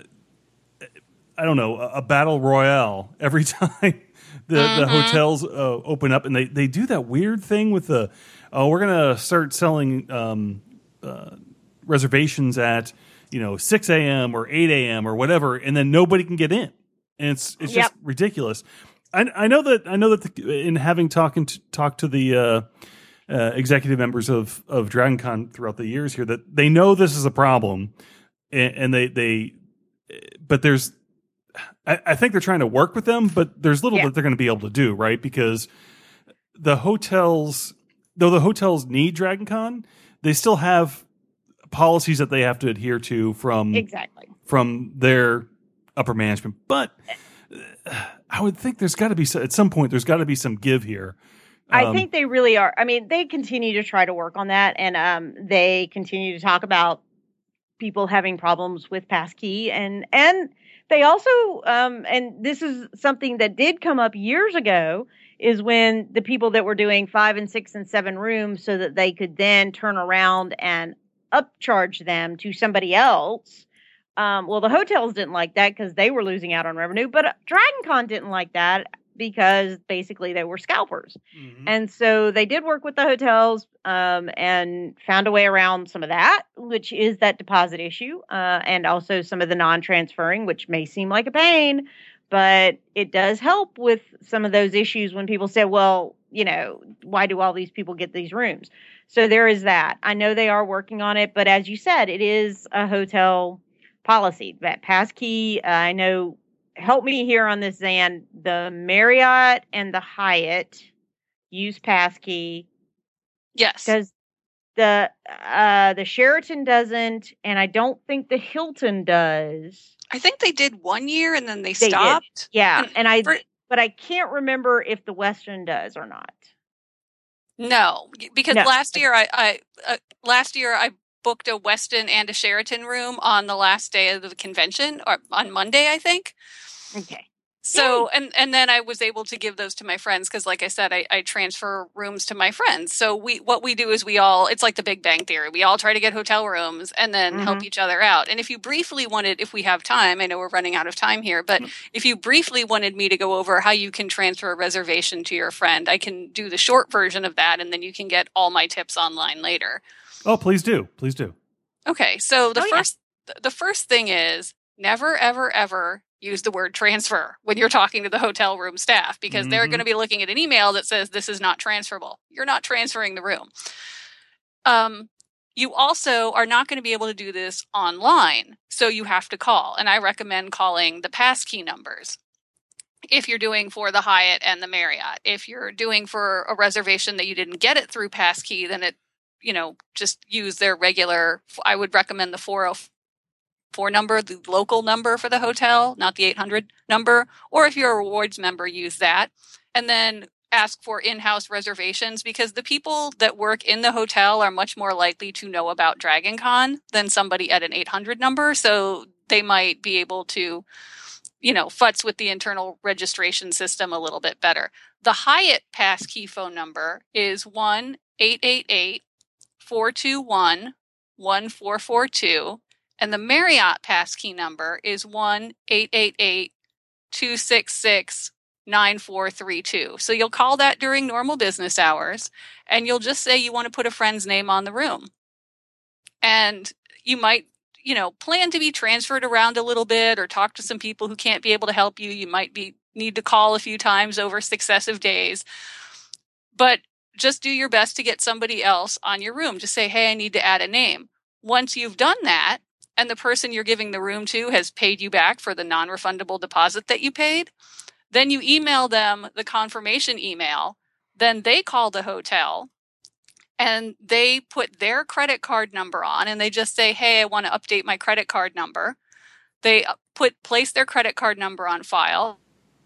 I don't know, a, a battle royale every time the, Mm-hmm. the hotels uh, open up, and they, they do that weird thing with the, oh, we're going to start selling um, uh, reservations at, you know, six a.m. or eight a.m. or whatever, and then nobody can get in. And it's it's Yep. just ridiculous. I, I know that I know that the, in having talking to, talked to the uh, uh, executive members of of Dragon Con throughout the years here, that they know this is a problem, and, and they they but there's I, I think they're trying to work with them, but there's little Yeah. that they're going to be able to do, right? Because the hotels, though the hotels need Dragon Con, they still have policies that they have to adhere to from Exactly. from their upper management. But uh, I would think there's got to be, at some point, there's got to be some give here. I Um, think they really are. I mean, they continue to try to work on that, and um, they continue to talk about people having problems with passkey, and and they also, um, and this is something that did come up years ago, is when the people that were doing five and six and seven rooms so that they could then turn around and upcharge them to somebody else. Um, well, the hotels didn't like that because they were losing out on revenue, but uh, Dragon Con didn't like that because basically they were scalpers. mhm. And so they did work with the hotels um, and found a way around some of that, which is that deposit issue, uh, and also some of the non-transferring, which may seem like a pain, but it does help with some of those issues when people say, well, you know, why do all these people get these rooms? So there is that. I know they are working on it, but as you said, it is a hotel policy. That passkey, uh, I know, help me here on this, Zan, the Marriott and the Hyatt use passkey. Yes. Does the uh, the Sheraton doesn't, and I don't think the Hilton does. I think they did one year and then they, They did. stopped. Yeah, And and I for- but I can't remember if the Westin does or not. No, because No. last year I, I uh, last year I booked a Westin and a Sheraton room on the last day of the convention, or on Monday, I think. Okay. So, and, and then I was able to give those to my friends because, like I said, I, I transfer rooms to my friends. So we, what we do is we all, it's like the Big Bang Theory. We all try to get hotel rooms and then Mhm. help each other out. And if you briefly wanted, if we have time, I know we're running out of time here, but if you briefly wanted me to go over how you can transfer a reservation to your friend, I can do the short version of that. And then you can get all my tips online later. Oh, please do. Please do. Okay. So the Oh, yeah. first, the first thing is never, ever, ever use the word transfer when you're talking to the hotel room staff, because they're Mhm. going to be looking at an email that says this is not transferable. You're not transferring the room. Um, you also are not going to be able to do this online, so you have to call. And I recommend calling the passkey numbers if you're doing for the Hyatt and the Marriott. If you're doing for a reservation that you didn't get it through passkey, then it, you know, just use their regular, I would recommend the four oh four number, the local number for the hotel, not the eight hundred number. Or if you're a rewards member, use that. And then ask for in-house reservations, because the people that work in the hotel are much more likely to know about Dragon Con than somebody at an eight hundred number. So they might be able to, you know, futz with the internal registration system a little bit better. The Hyatt passkey phone number is one eight eight eight, four two one, one four four two. And the Marriott passkey number is one eight eight eight, two six six, nine four three two. So you'll call that during normal business hours, and you'll just say you want to put a friend's name on the room. And you might, you know, plan to be transferred around a little bit or talk to some people who can't be able to help you. You might be need to call a few times over successive days. But just do your best to get somebody else on your room. Just say, hey, I need to add a name. Once you've done that, and the person you're giving the room to has paid you back for the non-refundable deposit that you paid, then you email them the confirmation email. Then they call the hotel and they put their credit card number on, and they just say, hey, I want to update my credit card number. They put place their credit card number on file.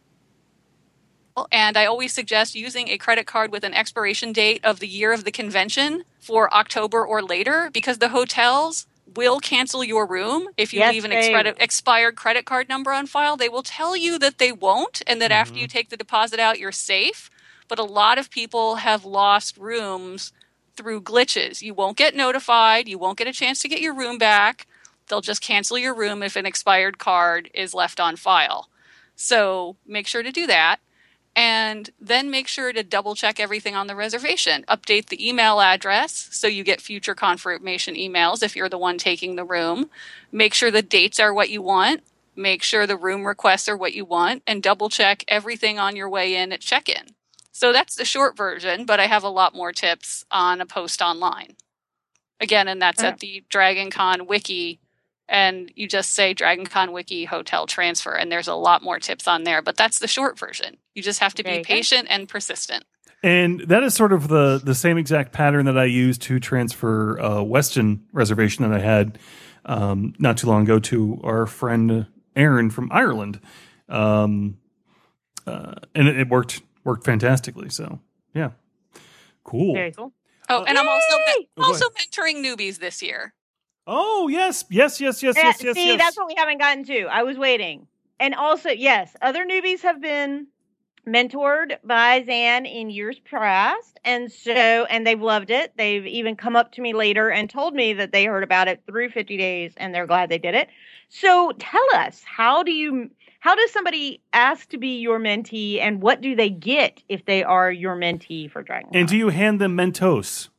And I always suggest using a credit card with an expiration date of the year of the convention for October or later, because the hotels will cancel your room if you Yes, leave an they- expired, expired credit card number on file. They will tell you that they won't, and that after Mhm. you take the deposit out, you're safe. But a lot of people have lost rooms through glitches. You won't get notified. You won't get a chance to get your room back. They'll just cancel your room if an expired card is left on file. So make sure to do that. And then make sure to double check everything on the reservation. Update the email address so you get future confirmation emails if you're the one taking the room. Make sure the dates are what you want. Make sure the room requests are what you want. And double check everything on your way in at check-in. So that's the short version, but I have a lot more tips on a post online. Again, and that's at the Dragon Con Wiki. And you just say Dragon Con Wiki Hotel Transfer, and there's a lot more tips on there. But that's the short version. You just have to There be you go. patient and persistent. And that is sort of the the same exact pattern that I used to transfer a Westin reservation that I had um, not too long ago to our friend Aaron from Ireland, um, uh, and it, it worked worked fantastically. So yeah, cool. Very cool. Oh, and I'm also Yay! Oh, go also mentoring newbies this year. Oh yes, yes, yes, yes, Yeah, yes, yes, see, yes. that's what we haven't gotten to. I was waiting. And also, yes, other newbies have been mentored by Zan in years past. And so, and they've loved it. They've even come up to me later and told me that they heard about it through fifty days and they're glad they did it. So tell us, how do you, how does somebody ask to be your mentee, and what do they get if they are your mentee for Dragon And Con? do you hand them Mentos?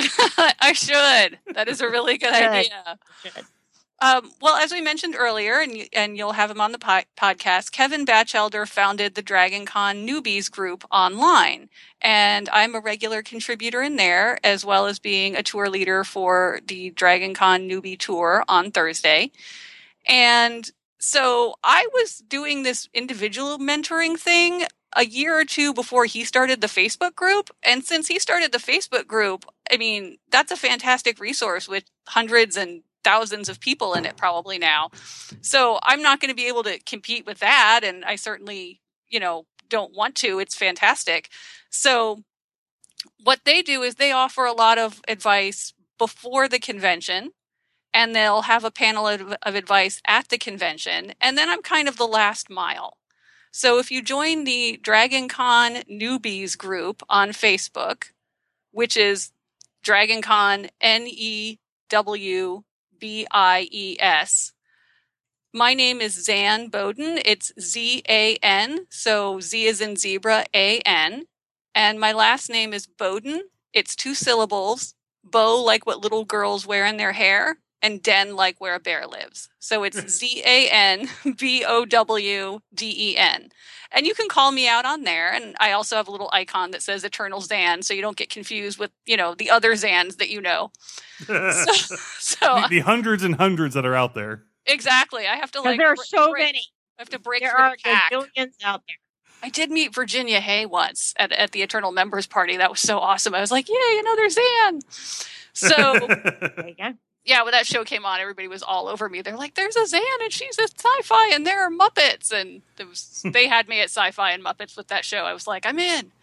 I should. That is a really good Should. idea. Should. Um, well, as we mentioned earlier, and you, and you'll have him on the po- podcast, Kevin Batchelder founded the Dragon Con Newbies group online, and I'm a regular contributor in there, as well as being a tour leader for the Dragon Con Newbie Tour on Thursday. And so I was doing this individual mentoring thing a year or two before he started the Facebook group. And since he started the Facebook group, I mean, that's a fantastic resource with hundreds and thousands of people in it probably now. So I'm not going to be able to compete with that. And I certainly, you know, don't want to. It's fantastic. So what they do is they offer a lot of advice before the convention, and they'll have a panel of, of advice at the convention. And then I'm kind of the last mile. So if you join the Dragon Con Newbies group on Facebook, which is Dragon Con N E W B I E S, my name is Zan Bowden. It's Z A N. So Z is in zebra, A N. And my last name is Bowden. It's two syllables. Bow, like what little girls wear in their hair, and den, like where a bear lives. So it's Z A N B O W D E N. And you can call me out on there. And I also have a little icon that says Eternal Zan, so you don't get confused with, you know, the other Zans that you know. so, so the, the hundreds and hundreds that are out there. Exactly. I have to like. There are so break, many. I have to break there through are the pack. billions out there. I did meet Virginia Hay once at, at the Eternal Members Party. That was so awesome. I was like, yay, another Zan. So, there you go. Yeah, when that show came on, everybody was all over me. They're like, there's a Zan and she's a sci-fi and there are Muppets. And it was, they had me at sci-fi and Muppets with that show. I was like, I'm in.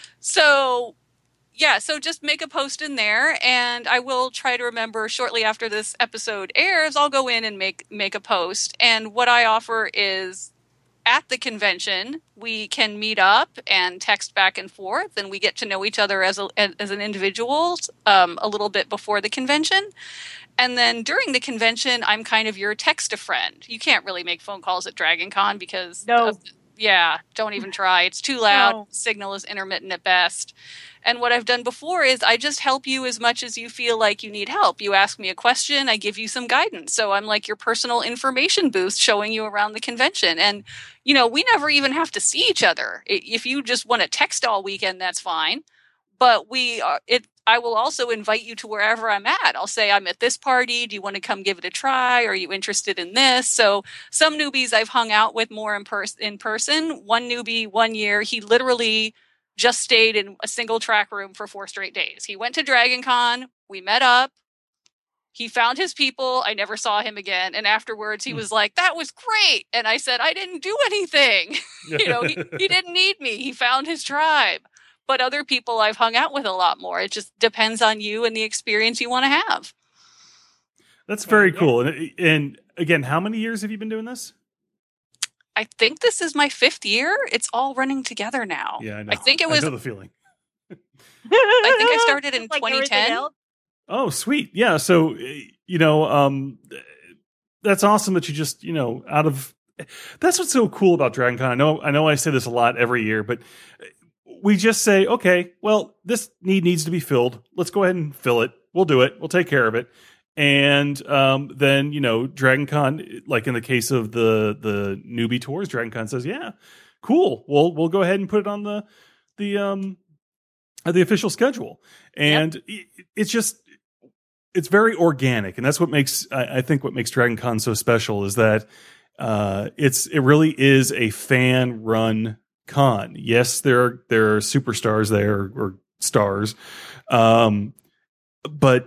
So, yeah, so just make a post in there. And I will try to remember shortly after this episode airs, I'll go in and make, make a post. And what I offer is, at the convention, we can meet up and text back and forth, and we get to know each other as a, as an individual um, a little bit before the convention. And then during the convention, I'm kind of your text-a-friend. You can't really make phone calls at Dragon Con because, no. of, yeah, don't even try. It's too loud. No. Signal is intermittent at best. And what I've done before is I just help you as much as you feel like you need help. You ask me a question, I give you some guidance. So I'm like your personal information booth showing you around the convention. And, you know, we never even have to see each other. If you just want to text all weekend, that's fine. But we are, it, I will also invite you to wherever I'm at. I'll say, I'm at this party. Do you want to come give it a try? Are you interested in this? So some newbies I've hung out with more in, pers- in person. One newbie, one year, he literally just stayed in a single track room for four straight days. He went to Dragon Con. We met up. He found his people. I never saw him again. And afterwards, he was like, that was great. And I said, I didn't do anything. you know, he, he didn't need me. He found his tribe. But other people I've hung out with a lot more. It just depends on you and the experience you want to have. That's very cool. And, and again, how many years have you been doing this? I think this is my fifth year. It's all running together now. Yeah, I know. I think it was. I know the feeling. I think I started in Like twenty ten. Oh, sweet. Yeah. So, you know, um, that's awesome that you just, you know, out of, that's what's so cool about Dragon Con. I know, I know I say this a lot every year, but we just say, okay, well, this need needs to be filled. Let's go ahead and fill it. We'll do it. We'll take care of it. And um, then, you know, Dragon Con, like in the case of the the newbie tours, Dragon Con says, yeah, cool. We'll we'll go ahead and put it on the the um the official schedule. And yep. it, it's just it's very organic, and that's what makes I, I think what makes Dragon Con so special is that uh, it's it really is a fan run con. Yes, there are there are superstars there or, or stars, um, but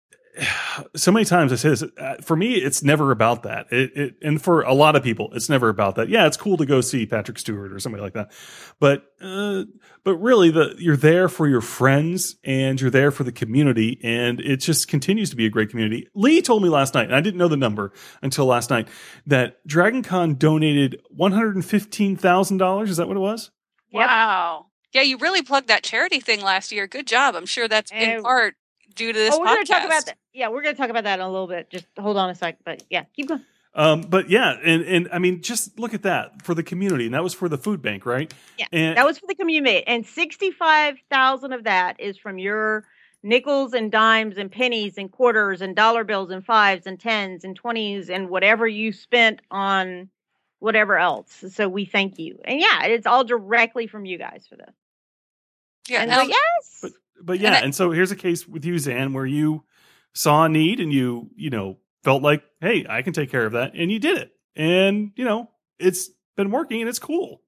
so many times I say this, uh, for me, it's never about that. It, it, and for a lot of people, it's never about that. Yeah, it's cool to go see Patrick Stewart or somebody like that. But, uh, but really the, you're there for your friends and you're there for the community. And it just continues to be a great community. Lee told me last night, and I didn't know the number until last night, that Dragon Con donated one hundred fifteen thousand dollars. Is that what it was? Wow. Yeah, you really plugged that charity thing last year. Good job. I'm sure that's in And- part due to this Oh, we're podcast. going to talk about that. Yeah, we're going to talk about that in a little bit. Just hold on a sec. But yeah, keep going. Um, but yeah, and, and I mean, just look at that for the community. And that was for the food bank, right? Yeah, and, that was for the community. And sixty-five thousand of that is from your nickels and dimes and pennies and quarters and dollar bills and fives and tens and twenties and whatever you spent on whatever else. So we thank you. And yeah, it's all directly from you guys for this. Yeah, and now- so, yes. But, but yeah, And I- and so here's a case with you, Zan, where you saw a need and you, you know, felt like, hey, I can take care of that. And you did it. And, you know, it's been working and it's cool.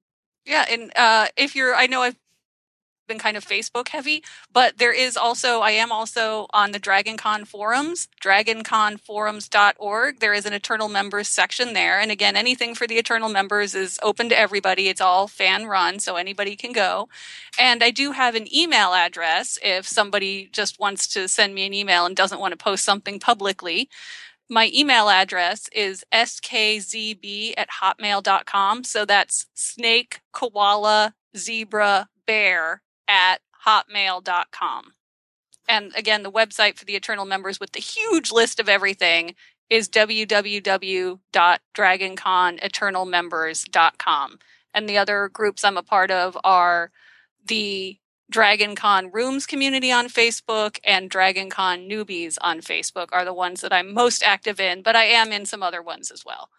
Yeah, and uh, if you're, I know I've been kind of Facebook heavy, but there is also, I am also on the DragonCon forums, dragon con forums dot org. There is an Eternal Members section there. And again, anything for the Eternal Members is open to everybody. It's all fan run, so anybody can go. And I do have an email address if somebody just wants to send me an email and doesn't want to post something publicly. My email address is s k z b at hotmail dot com. So that's snake, koala, zebra, bear at hotmail dot com. And again, the website for the Eternal Members with the huge list of everything is w w w dot dragon con eternal members dot com. And the other groups I'm a part of are the DragonCon Rooms community on Facebook and DragonCon Newbies on Facebook are the ones that I'm most active in, but I am in some other ones as well.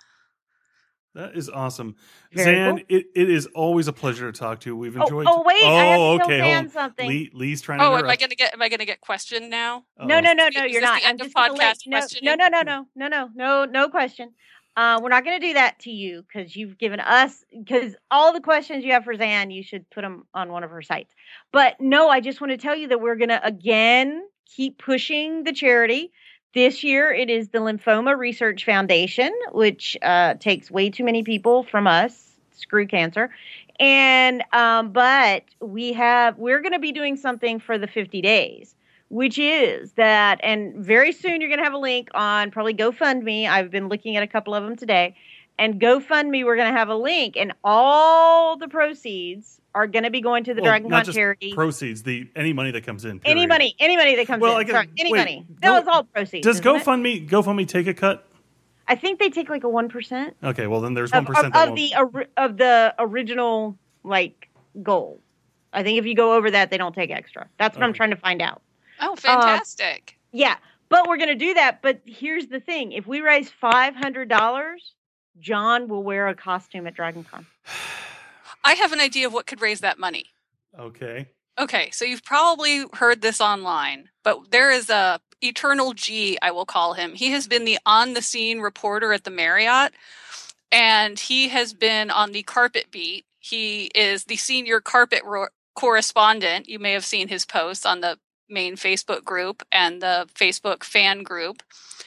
That is awesome. Very Zan, cool. it, it is always a pleasure to talk to you. We've Oh, enjoyed oh, wait, Oh, I have to tell okay. Zan hold on. something. Lee, Lee's trying to Oh, am I interrupt. going to get am I going to get questioned now? No, Uh-oh. no, no, Is no, this you're the not. end I'm of just gonna let podcast no, questioning? no, no, no, no, no, no, no, no question. Uh, we're not going to do that to you because you've given us because all the questions you have for Zan, you should put them on one of her sites. But no, I just want to tell you that we're going to again keep pushing the charity. This year, it is the Lymphoma Research Foundation, which uh, takes way too many people from us. Screw cancer. And um, but we have we're going to be doing something for the fifty days, which is that, and very soon you're going to have a link on probably GoFundMe. I've been looking at a couple of them today. And GoFundMe, we're going to have a link, and all the proceeds are going to be going to the Well, Dragon not Con just charity. proceeds, the any money that comes in. Any period. money, any money that comes Well, in. I guess- Sorry, any wait, money. Go- That was all proceeds. Does isn't it? GoFundMe GoFundMe take a cut? I think they take like a one percent Okay, well then there's one of, of, percent that of won't. the ori- of the original like goal. I think if you go over that, they don't take extra. That's what I'm Okay. trying to find out. Oh, fantastic. Yeah, but we're going to do that. But here's the thing. If we raise five hundred dollars, John will wear a costume at DragonCon. I have an idea of what could raise that money. Okay. Okay, so you've probably heard this online, but there is a Eternal G, I will call him. He has been the on-the-scene reporter at the Marriott, and he has been on the carpet beat. He is the senior carpet ro- correspondent. You may have seen his posts on the main Facebook group and the Facebook fan group.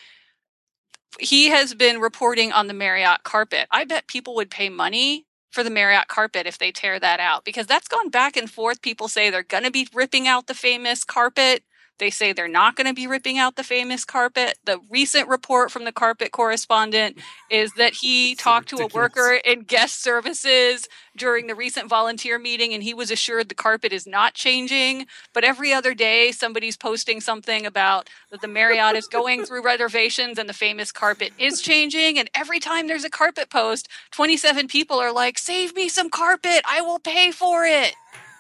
He has been reporting on the Marriott carpet. I bet people would pay money for the Marriott carpet if they tear that out, because that's gone back and forth. People say they're going to be ripping out the famous carpet. They say they're not going to be ripping out the famous carpet. The recent report from the carpet correspondent is that he So talked to a ridiculous. worker in guest services during the recent volunteer meeting, and he was assured the carpet is not changing. But every other day, somebody's posting something about that the Marriott is going through reservations and the famous carpet is changing. And every time there's a carpet post, twenty-seven people are like, "Save me some carpet. I will pay for it."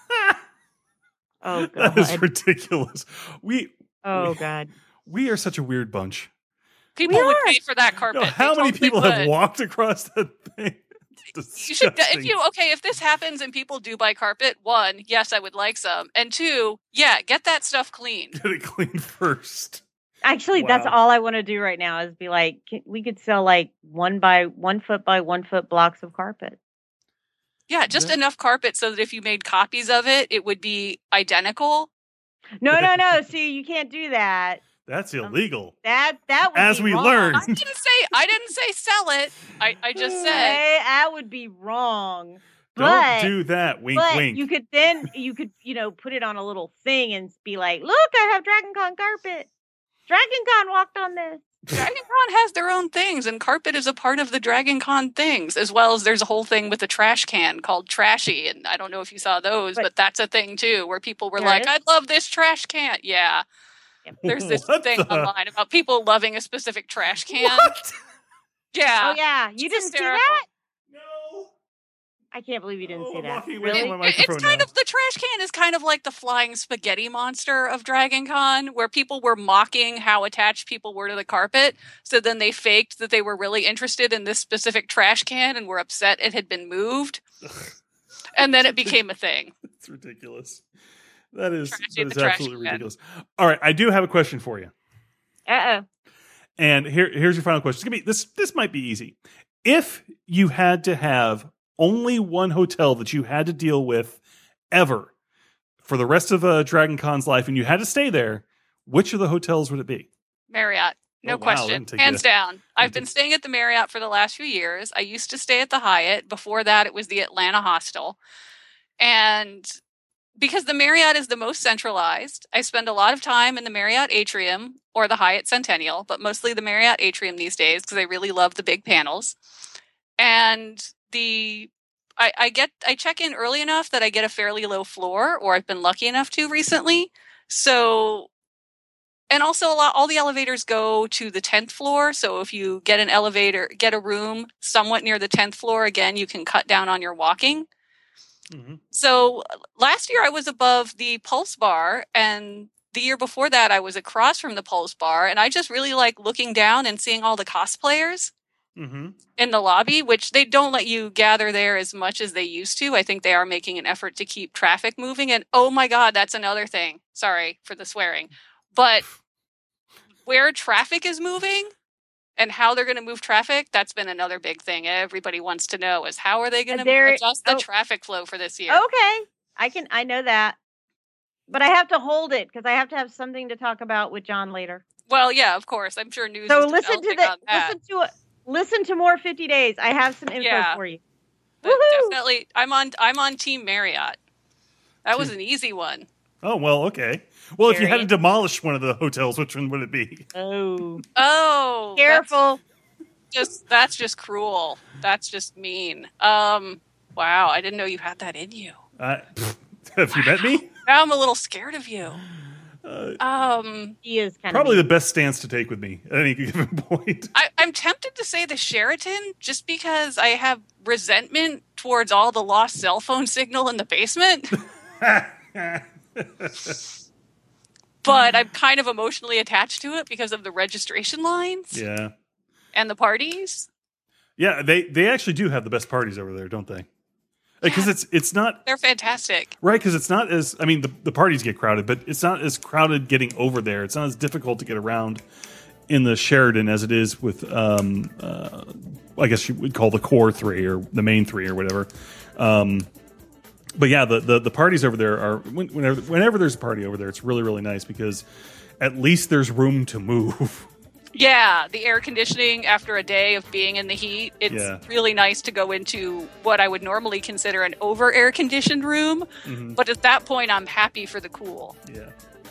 Oh, That is God. ridiculous. We Oh, God. we are such a weird bunch. People We would are. pay for that carpet. No, They how many totally people have would. walked across that thing? It's You should, disgusting. if you, okay, if this happens and people do buy carpet, one, yes, I would like some. And two, yeah, get that stuff cleaned. Get it clean first. Actually, that's Wow. all I want to do right now is be like, can, we could sell like one by one foot by one foot blocks of carpet. Yeah, just Yeah. enough carpet so that if you made copies of it, it would be identical. No, no, no. See, you can't do that. That's illegal. That that would As be we wrong. learned. I didn't say I didn't say sell it. I, I just said Hey, that would be wrong. Don't But, do that. Wink, but wink. you could then you could you know put it on a little thing and be like, look, I have DragonCon carpet. DragonCon walked on this. DragonCon has their own things, and carpet is a part of the DragonCon things, as well as there's a whole thing with a trash can called Trashy, and I don't know if you saw those, But- but that's a thing too, where people were There like, is? "I love this trash can." Yeah, Yep. there's this What thing the- online about people loving a specific trash can. What? Yeah, Oh yeah, you It's didn't hysterical. see that? No. I can't believe you didn't Oh, see I'm that. walking away Really? from my It- microphone it's kind now. of the trash can is kind of like the flying spaghetti monster of DragonCon, where people were mocking how attached people were to the carpet. So then they faked that they were really interested in this specific trash can and were upset it had been moved, and then it became a thing. It's ridiculous. That is, Trashy that is the trash absolutely can. ridiculous. All right, I do have a question for you. Uh oh. And here, here's your final question. It's gonna be this. This might be easy. If you had to have only one hotel that you had to deal with ever for the rest of uh, Dragon Con's life, and you had to stay there, which of the hotels would it be? Marriott. No Oh, wow, question. didn't take Hands it. down. I've been staying at the Marriott for the last few years. I used to stay at the Hyatt. Before that, it was the Atlanta Hostel. And because the Marriott is the most centralized, I spend a lot of time in the Marriott Atrium or the Hyatt Centennial, but mostly the Marriott Atrium these days because I really love the big panels. And the I, I get I check in early enough that I get a fairly low floor, or I've been lucky enough to recently. So, and also a lot, all the elevators go to the tenth floor. So if you get an elevator, get a room somewhat near the tenth floor, again, you can cut down on your walking. Mm-hmm. So last year I was above the Pulse Bar, and the year before that I was across from the Pulse Bar, and I just really like looking down and seeing all the cosplayers mm-hmm. in the lobby, which they don't let you gather there as much as they used to. I think they are making an effort to keep traffic moving, and oh my God, that's another thing. Sorry for the swearing. But where traffic is moving and how they're going to move traffic, that's been another big thing everybody wants to know is how are they going to adjust the oh, traffic flow for this year? Okay. I can, I know that. But I have to hold it because I have to have something to talk about with John later. Well, yeah, of course. I'm sure news so is listen to the, listen to listen to more fifty days. I have some info yeah. for you. But definitely, I'm on, I'm on Team Marriott. That was an easy one. Oh, well, okay. Well, Scary. If you had to demolish one of the hotels, which one would it be? Oh. Oh. Careful. That's just that's just cruel. That's just mean. Um, wow, I didn't know you had that in you. Uh, have you wow. met me? Now I'm a little scared of you. Uh, um, he is kind probably of the best stance to take with me at any given point. I, I'm tempted to say the Sheraton just because I have resentment towards all the lost cell phone signal in the basement. But I'm kind of emotionally attached to it because of the registration lines. Yeah. And the parties. Yeah, they, they actually do have the best parties over there, don't they? Because yeah. it's it's not... They're fantastic. Right, because it's not as... I mean, the, the parties get crowded, but it's not as crowded getting over there. It's not as difficult to get around in the Sheraton as it is with, um, uh, I guess you would call the core three or the main three or whatever. Um But yeah, the, the, the parties over there are whenever whenever there's a party over there, it's really really nice because at least there's room to move. Yeah, the air conditioning after a day of being in the heat, it's yeah. really nice to go into what I would normally consider an over air conditioned room. Mm-hmm. But at that point, I'm happy for the cool. Yeah.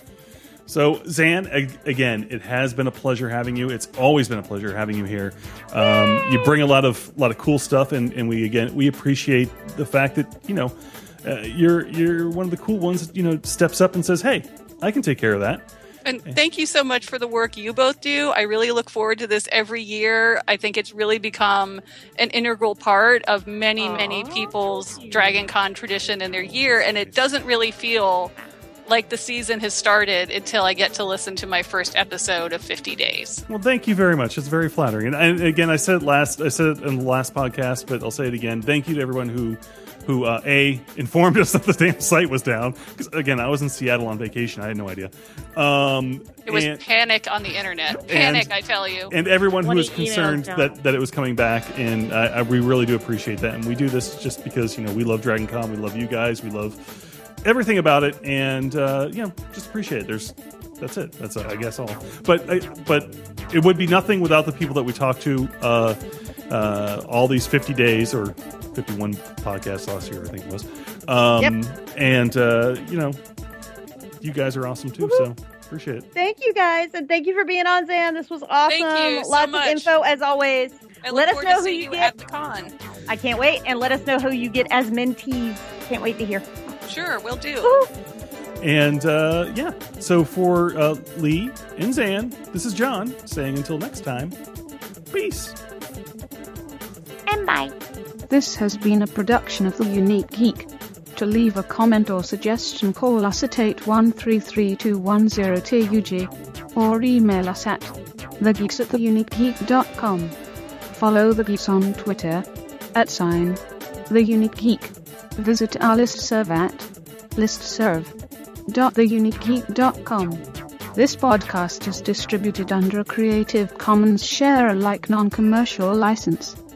So Zan, again, it has been a pleasure having you. It's always been a pleasure having you here. Um, you bring a lot of lot of cool stuff, and, and we again we appreciate the fact that you know. Uh, you're you're one of the cool ones that, you know, steps up and says, hey, I can take care of that. And thank you so much for the work you both do. I really look forward to this every year. I think it's really become an integral part of many, Aww. many people's Dragon Con tradition in their year. And it doesn't really feel like the season has started until I get to listen to my first episode of fifty days. Well, thank you very much. It's very flattering. And, and again, I said it last, I said it in the last podcast, but I'll say it again. Thank you to everyone who who, uh, A, informed us that the damn site was down. Because, again, I was in Seattle on vacation. I had no idea. Um, it was and, panic on the internet. Panic, and, I tell you. And everyone who was concerned that, that it was coming back. And I, I, we really do appreciate that. And we do this just because, you know, we love Dragon Con. We love you guys. We love everything about it. And, uh, you know, just appreciate it. There's... That's it. That's, uh, I guess, all. But but it would be nothing without the people that we talked to uh, uh, all these fifty days or fifty-one podcasts last year, I think it was. Um, yep. And, uh, you know, you guys are awesome, too, Woo-hoo. So appreciate it. Thank you, guys. And thank you for being on, Zan. This was awesome. Thank you so Lots much. of info, as always. I let us know who you, you get get. at the con. I can't wait. And let us know who you get as mentees. Can't wait to hear. Sure, we'll do. Woo. And, uh, yeah, so for uh, Lee and Zan, this is John saying until next time, peace. And bye. This has been a production of The Unique Geek. To leave a comment or suggestion, call us at eight one three three two one zero T U G or email us at thegeeks at the unique geek dot com. Follow The Geeks on Twitter at sign The Unique Geek. Visit our listserv at listserv dot the unique geek dot com. This podcast is distributed under a Creative Commons Share-alike non-commercial license.